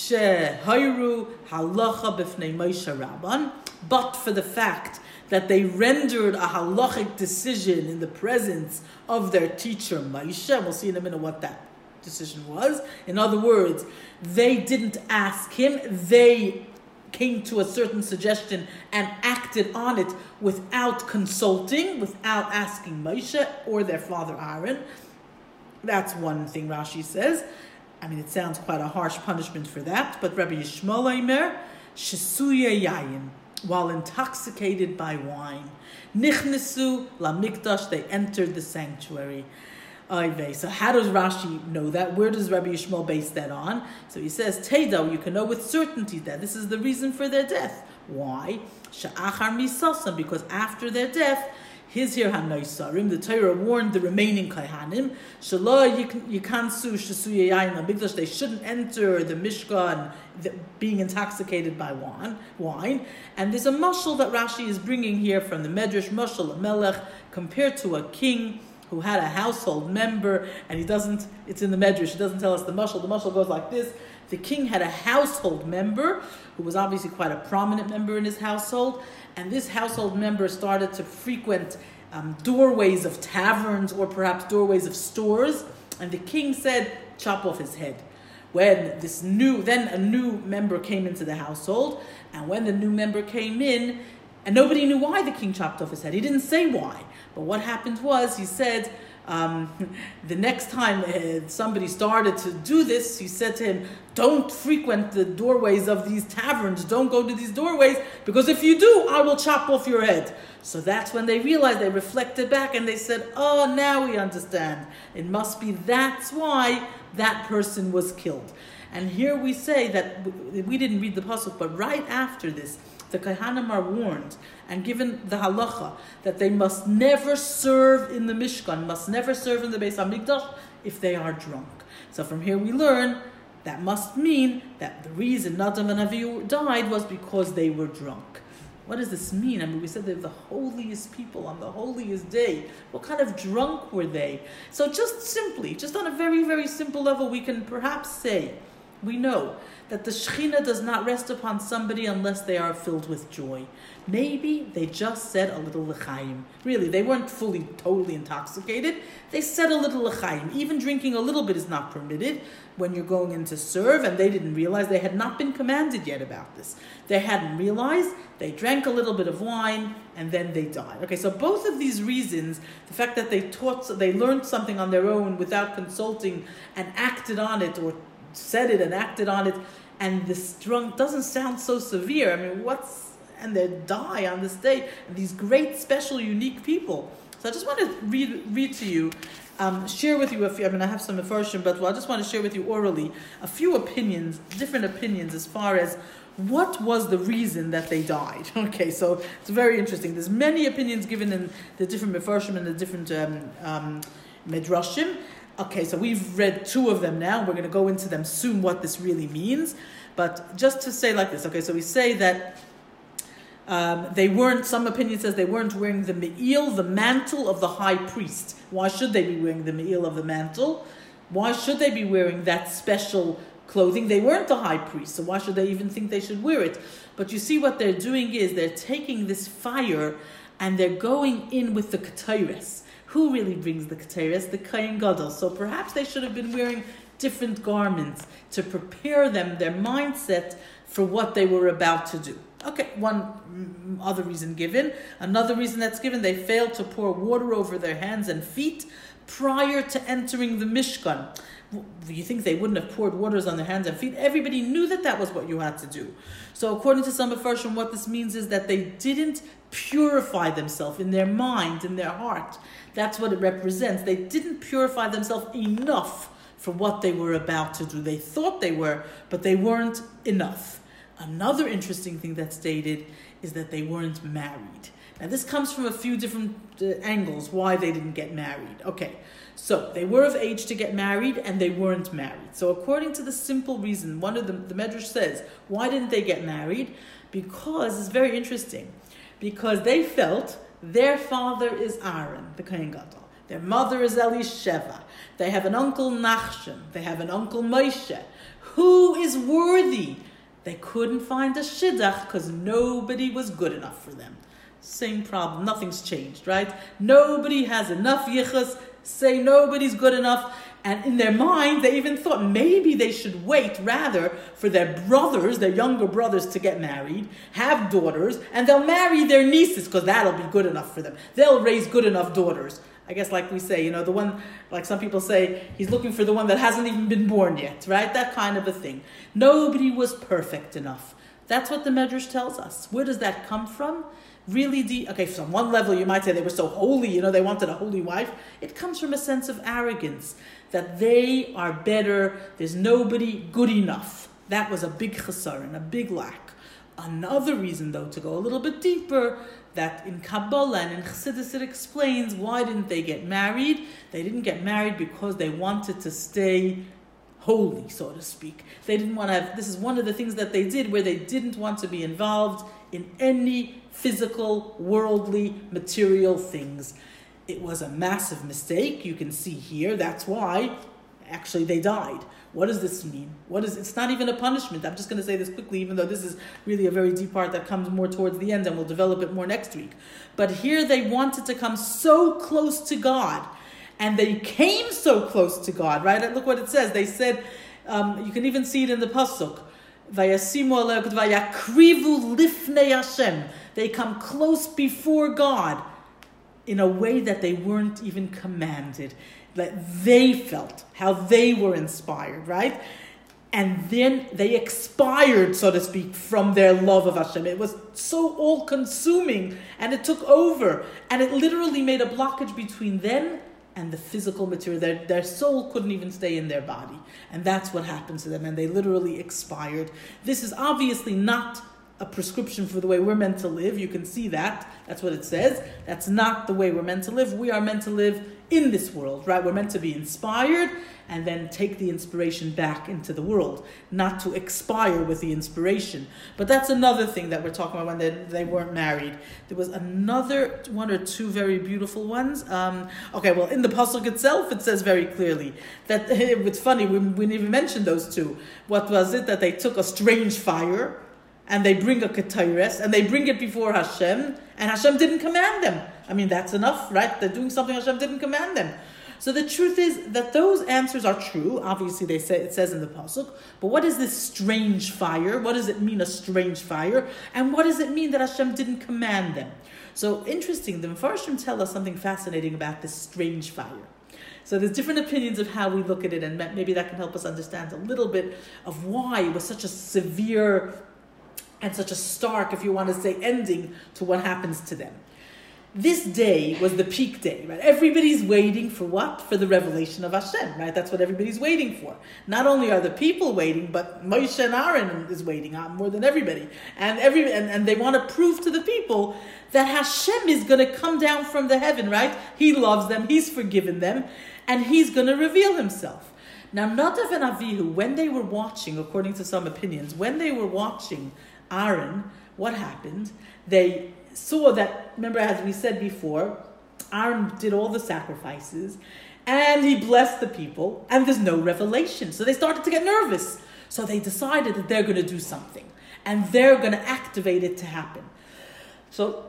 shehayru halacha b'fnei Moshe Rabban, but for the fact that they rendered a halachic decision in the presence of their teacher Moshe. We'll see in a minute what that decision was. In other words, they didn't ask him, they came to a certain suggestion and acted on it without consulting, without asking Moshe or their father Aaron. That's one thing Rashi says. I mean, it sounds quite a harsh punishment for that, but Rabbi Yishmael Omer, Shesuye Yayin, while intoxicated by wine, Nichnesu Lamikdash, they entered the sanctuary. So how does Rashi know that? Where does Rabbi Yishmael base that on? So he says, Teido, you can know with certainty that this is the reason for their death. Why? Sha'achar misasam, because after their death, Hizhir HaNosarim, the Torah warned the remaining Kohanim, Shalom Yikansu Shesuye Yayin Lamikdash, they shouldn't enter the Mishkan being intoxicated by wine. And there's a mashal that Rashi is bringing here from the Medrash, Mashal HaMelech, compared to a king who had a household member, and it's in the Medrash, he doesn't tell us the mashal. The mashal goes like this. The king had a household member who was obviously quite a prominent member in his household, and this household member started to frequent doorways of taverns or perhaps doorways of stores, and the king said, chop off his head. When a new member came into the household, and when the new member came in, and nobody knew why the king chopped off his head. He didn't say why. But what happened was, he said, the next time somebody started to do this, he said to him, don't frequent the doorways of these taverns. Don't go to these doorways, because if you do, I will chop off your head. So that's when they realized, they reflected back, and they said, oh, now we understand. It must be that's why that person was killed. And here we say that, we didn't read the pasuk, but right after this, the Kohanim are warned and given the halacha that they must never serve in the Mishkan, must never serve in the Beis HaMikdash if they are drunk. So from here we learn that must mean that the reason Nadav and Avihu died was because they were drunk. what does this mean? I mean, we said they're the holiest people on the holiest day. What kind of drunk were they? So just simply, just on a very, very simple level, we can perhaps say, we know that the Shekhinah does not rest upon somebody unless they are filled with joy. Maybe they just said a little l'chaim. Really, they weren't fully, totally intoxicated. They said a little l'chaim. Even drinking a little bit is not permitted when you're going in to serve, and they didn't realize, they had not been commanded yet about this. They hadn't realized, they drank a little bit of wine, and then they died. Okay, so both of these reasons, the fact that they learned something on their own without consulting and acted on it, or said it and acted on it, and this drunk doesn't sound so severe. I mean, and they die on this day, and these great, special, unique people. So I just want to read to you, share with you I have some information, but I just want to share with you orally a few opinions, different opinions as far as what was the reason that they died. Okay, so it's very interesting. There's many opinions given in the different mefarshim and the different midrashim. Okay, so we've read two of them now. We're going to go into them soon, what this really means. But just to say like this, okay, so we say that some opinion says they weren't wearing the me'il, the mantle of the high priest. Why should they be wearing the me'il of the mantle? Why should they be wearing that special clothing? They weren't the high priest, so why should they even think they should wear it? But you see what they're doing is they're taking this fire and they're going in with the ketores. Who really brings the ketores? The Kohen Gadol. So perhaps they should have been wearing different garments to prepare them, their mindset for what they were about to do. Okay, one other reason given. Another reason that's given, they failed to pour water over their hands and feet prior to entering the Mishkan. You think they wouldn't have poured waters on their hands and feet? Everybody knew that was what you had to do. So according to some Mefarshim, what this means is that they didn't purify themselves in their mind, in their heart. That's what it represents. They didn't purify themselves enough for what they were about to do. They thought they were, but they weren't enough. Another interesting thing that's stated is that they weren't married. Now this comes from a few different angles why they didn't get married. Okay, so they were of age to get married and they weren't married. So according to the simple reason, one of the Medrash says, why didn't they get married? Because it's very interesting. Because they felt their father is Aaron, the Kohen Gadol. Their mother is Elisheva. They have an uncle Nachshon. They have an uncle Moshe. Who is worthy? They couldn't find a shidduch because nobody was good enough for them. Same problem. Nothing's changed, right? Nobody has enough yichus. Say nobody's good enough. And in their mind, they even thought maybe they should wait rather for their brothers, their younger brothers, to get married, have daughters, and they'll marry their nieces because that'll be good enough for them. They'll raise good enough daughters. I guess like we say, the one, like some people say, he's looking for the one that hasn't even been born yet, right? That kind of a thing. Nobody was perfect enough. That's what the Medrash tells us. Where does that come from? Really okay, from one level you might say they were so holy, they wanted a holy wife. It comes from a sense of arrogance, that they are better, there's nobody good enough. That was a big chesaron, a big lack. Another reason, though, to go a little bit deeper, that in Kabbalah and in Chassidus it explains why didn't they get married. They didn't get married because they wanted to stay holy, so to speak. They didn't want to have, this is one of the things that they did where they didn't want to be involved in any physical, worldly, material things. It was a massive mistake. You can see here, that's why actually they died. What does this mean? It's not even a punishment. I'm just going to say this quickly, even though this is really a very deep part that comes more towards the end, and we'll develop it more next week. But here they wanted to come so close to God, and they came so close to God, right? Look what it says. They said, you can even see it in the pasuk, Vayasimu alei vayakrivu lifnei Hashem. They come close before God in a way that they weren't even commanded. That they felt, how they were inspired, right? And then they expired, so to speak, from their love of Hashem. It was so all-consuming, and it took over. And it literally made a blockage between them and the physical material. Their soul couldn't even stay in their body. And that's what happened to them, and they literally expired. This is obviously not a prescription for the way we're meant to live. You can see that. That's what it says. That's not the way we're meant to live. We are meant to live in this world, right? We're meant to be inspired and then take the inspiration back into the world, not to expire with the inspiration. But that's another thing that we're talking about when they weren't married. There was another one or two very beautiful ones. In the pasuk itself, it says very clearly that it's funny, we didn't even mention those two. What was it? That they took a strange fire and they bring a ketores and they bring it before Hashem, and Hashem didn't command them. I mean, that's enough, right? They're doing something Hashem didn't command them. So the truth is that those answers are true. Obviously, it says in the pasuk. But what is this strange fire? What does it mean, a strange fire? And what does it mean that Hashem didn't command them? So interesting, the Mefarshim tell us something fascinating about this strange fire. So there's different opinions of how we look at it, and maybe that can help us understand a little bit of why it was such a severe and such a stark, if you want to say, ending to what happens to them. This day was the peak day, right? Everybody's waiting for what? For the revelation of Hashem, right? That's what everybody's waiting for. Not only are the people waiting, but Moshe and Aaron is waiting more than everybody. And they want to prove to the people that Hashem is going to come down from the heaven, right? He loves them, He's forgiven them, and He's going to reveal Himself. Now, Nadav and Avihu, when they were watching, according to some opinions, when they were watching Aaron, what happened? They saw that, remember, as we said before, Aaron did all the sacrifices and he blessed the people, and there's no revelation. So they started to get nervous. So they decided that they're going to do something and they're going to activate it to happen. So,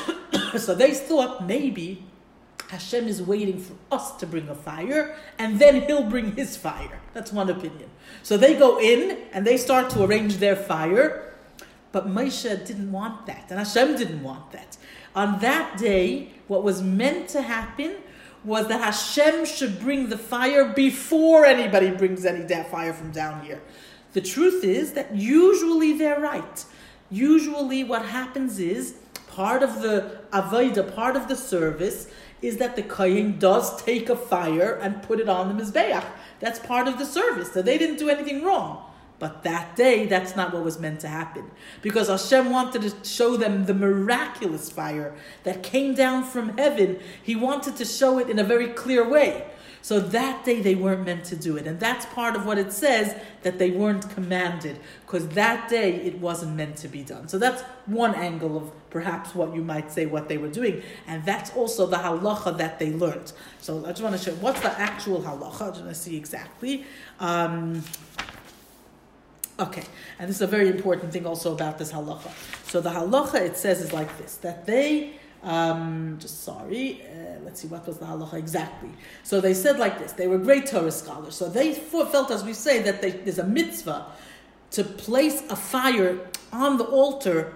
so they thought maybe Hashem is waiting for us to bring a fire and then He'll bring His fire. That's one opinion. So they go in and they start to arrange their fire. But Moshe didn't want that, and Hashem didn't want that. On that day, what was meant to happen was that Hashem should bring the fire before anybody brings any fire from down here. The truth is that usually they're right. Usually what happens is, part of the avodah, part of the service, is that the kohen does take a fire and put it on the mizbeach. That's part of the service, so they didn't do anything wrong. But that day, that's not what was meant to happen. Because Hashem wanted to show them the miraculous fire that came down from heaven. He wanted to show it in a very clear way. So that day, they weren't meant to do it. And that's part of what it says, that they weren't commanded. Because that day, it wasn't meant to be done. So that's one angle of perhaps what you might say what they were doing. And that's also the halacha that they learned. So I just want to show what's the actual halacha. I just want to see exactly. Okay, and this is a very important thing also about this halacha. So the halacha, it says, is like this, that they, let's see, what was the halacha exactly? So they said like this, they were great Torah scholars, so they felt, as we say, that there's a mitzvah to place a fire on the altar,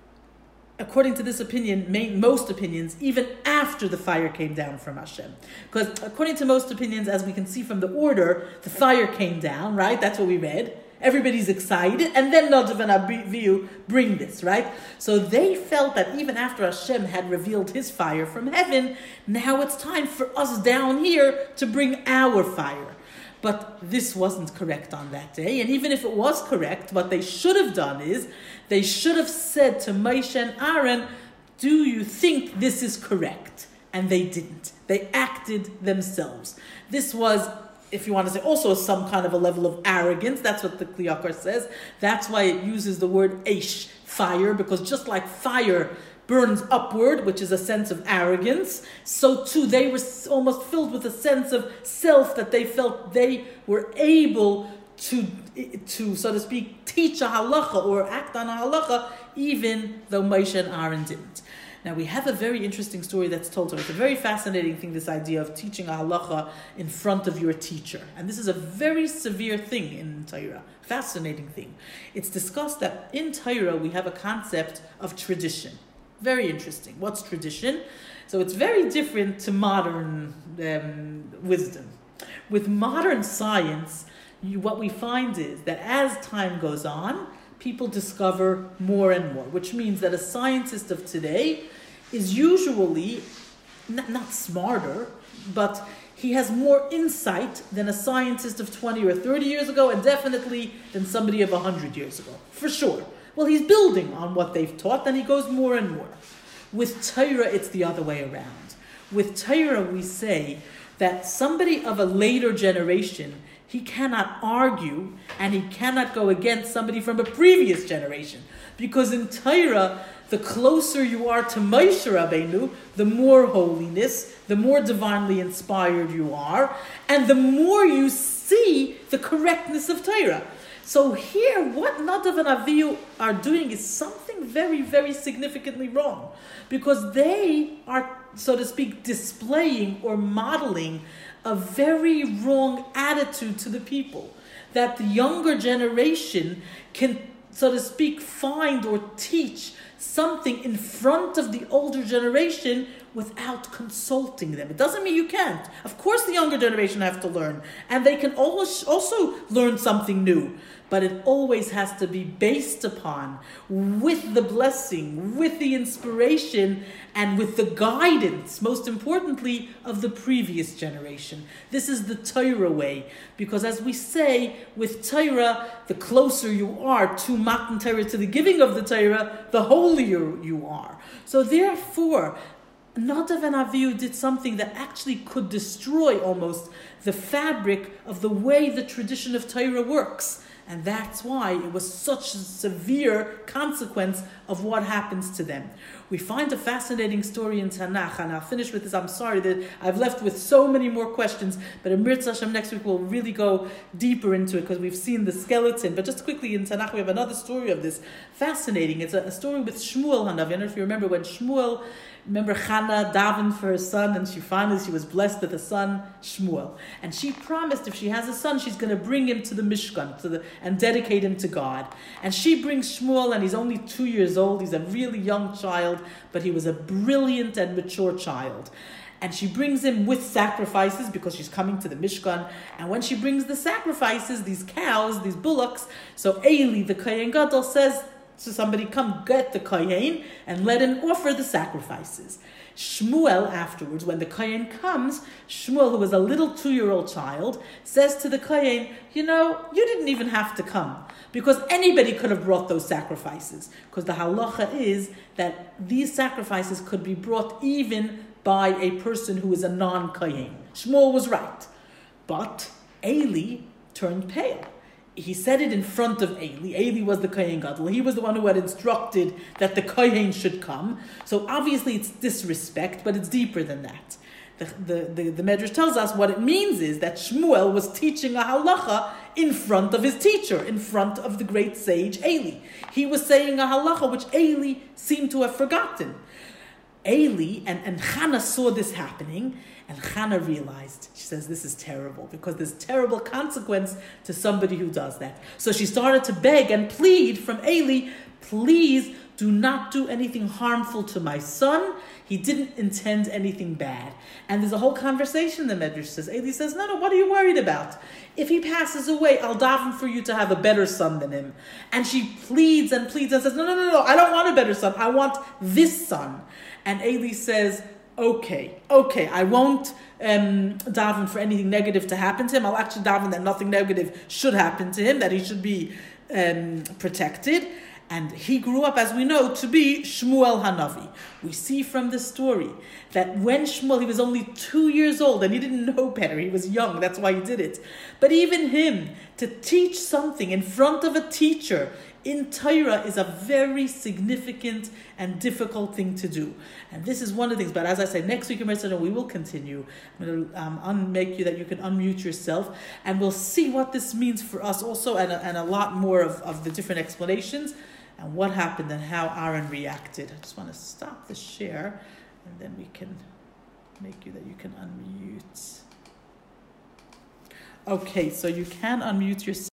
according to this opinion, most opinions, even after the fire came down from Hashem. Because according to most opinions, as we can see from the order, the fire came down, right? That's what we read. Everybody's excited, and then Nadav and Avihu bring this, right? So they felt that even after Hashem had revealed His fire from heaven, now it's time for us down here to bring our fire. But this wasn't correct on that day, and even if it was correct, what they should have done is, they should have said to Moshe and Aaron, do you think this is correct? And they didn't. They acted themselves. This was, if you want to say, also some kind of a level of arrogance. That's what the Kli Yakar says. That's why it uses the word eish, fire, because just like fire burns upward, which is a sense of arrogance, so too they were almost filled with a sense of self, that they felt they were able to, so to speak, teach a halacha or act on a halacha, even though Moshe and Aaron didn't. Now, we have a very interesting story that's told to us. It's a very fascinating thing, this idea of teaching a halacha in front of your teacher. And this is a very severe thing in Torah. Fascinating thing. It's discussed that in Torah we have a concept of tradition. Very interesting. What's tradition? So it's very different to modern wisdom. With modern science, what we find is that as time goes on, people discover more and more, which means that a scientist of today is usually not smarter, but he has more insight than a scientist of 20 or 30 years ago, and definitely than somebody of 100 years ago, for sure. Well, he's building on what they've taught, and he goes more and more. With Torah, it's the other way around. with Torah we say that somebody of a later generation, he cannot argue and he cannot go against somebody from a previous generation. Because in Torah, the closer you are to Moshe Rabbeinu, the more holiness, the more divinely inspired you are, and the more you see the correctness of Torah. So here, what Nadav and Avihu are doing is something very, very significantly wrong. Because they are, so to speak, displaying or modeling a very wrong attitude to the people. That the younger generation can, so to speak, find or teach something in front of the older generation without consulting them. It doesn't mean you can't. Of course the younger generation have to learn. And they can also learn something new. But it always has to be based upon, with the blessing, with the inspiration, and with the guidance, most importantly, of the previous generation. This is the Torah way. Because as we say, with Torah, the closer you are to Matan Torah, to the giving of the Torah, the holier you are. So therefore, Nadav and Avihu did something that actually could destroy almost the fabric of the way the tradition of Torah works. And that's why it was such a severe consequence of what happens to them. We find a fascinating story in Tanakh, and I'll finish with this. I'm sorry that I've left with so many more questions, but in Mirz Hashem next week we'll really go deeper into it because we've seen the skeleton. But just quickly in Tanakh we have another story of this. Fascinating. It's a story with Shmuel Hanavi. I don't know if you remember when Shmuel, remember Hannah davened for her son, and she was blessed with a son, Shmuel. And she promised if she has a son, she's going to bring him to the Mishkan and dedicate him to God. And she brings Shmuel, and he's only 2 years old. He's a really young child, but he was a brilliant and mature child. And she brings him with sacrifices because she's coming to the Mishkan. And when she brings the sacrifices, these cows, these bullocks, so Eli, the Kohen Gadol, says to somebody, come get the Kohen and let him offer the sacrifices. Shmuel afterwards, when the Kohen comes, Shmuel, who was a little 2-year-old child, says to the Kohen, you didn't even have to come because anybody could have brought those sacrifices. Because the halacha is that these sacrifices could be brought even by a person who is a non-Kohen. Shmuel was right. But Eli turned pale. He said it in front of Eli. Eli was the Kohen Gadol. He was the one who had instructed that the Kohen should come. So obviously it's disrespect, but it's deeper than that. The Medrash tells us what it means is that Shmuel was teaching a halacha in front of his teacher, in front of the great sage Eli. He was saying a halacha which Eli seemed to have forgotten. Eli and Hannah saw this happening, and Hannah realized, she says, this is terrible, because there's terrible consequence to somebody who does that. So she started to beg and plead from Eli, please do not do anything harmful to my son. He didn't intend anything bad. And there's a whole conversation the Medrash says. Eli says, no, what are you worried about? If he passes away, I'll daven for you to have a better son than him. And she pleads and pleads and says, no, I don't want a better son. I want this son. And Eli says, okay, I won't daven for anything negative to happen to him. I'll actually daven that nothing negative should happen to him, that he should be protected. And he grew up, as we know, to be Shmuel Hanavi. We see from the story that when Shmuel, he was only 2 years old and he didn't know better. He was young, that's why he did it. But even him, to teach something in front of a teacher in Torah is a very significant and difficult thing to do. And this is one of the things. But as I said, next week in Mercedes, we will continue. I'm going to make you that you can unmute yourself. And we'll see what this means for us also, and a lot more of the different explanations and what happened and how Aaron reacted. I just want to stop the share, and then we can make you that you can unmute. Okay, so you can unmute yourself.